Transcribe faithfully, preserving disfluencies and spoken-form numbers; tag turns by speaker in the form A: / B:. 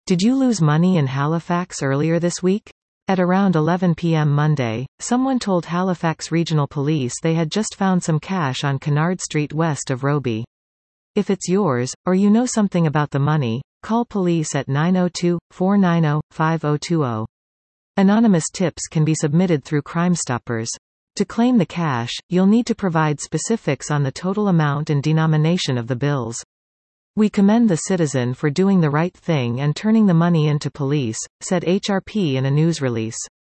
A: Did you lose money in Halifax earlier this week? At around eleven p m Monday, someone told Halifax Regional Police they had just found some cash on Kennard Street west of Roby. If it's yours, or you know something about the money, call police at nine oh two, four nine oh, five oh two oh. Anonymous tips can be submitted through Crime Stoppers. To claim the cash, you'll need to provide specifics on the total amount and denomination of the bills. We commend the citizen for doing the right thing and turning the money into police, said H R P in a news release.